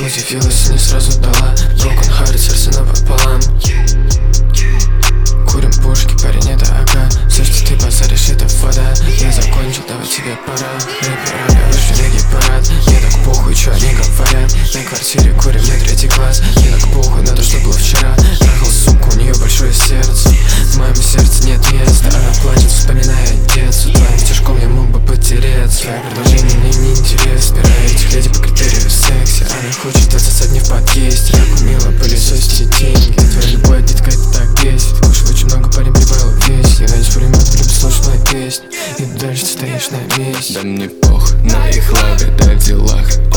Удивилась и не сразу дала. Broken heart, сердце напополам. Курим пушки, парень, это ага. Все, что ты базаришь, это вода. Я закончил, давай тебе пора. Рэпера, вышли на гей-парад. Мне так похуй, чё они говорят. На квартире курим, мне 3-й класс. Мне так похуй на то, что было вчера. Трахал суку, у нее большое сердце. В моем сердце нет места. Она плачет, вспоминая детство. Твоим тяжком я мог бы потереться. Твои предложения мне не интересны. Собираю этих леди по критерию секси. Она хочет отсосать мне в подъезде. Я умела пылесосить деньги. Твоя любовь, детка, это так бесит. Кушаю очень много, парень прибавил весь. Я надеюсь, пулемет, люблю слушать мои песни. И дальше ты стоишь на месте. Да мне пох на их лаве, да делах.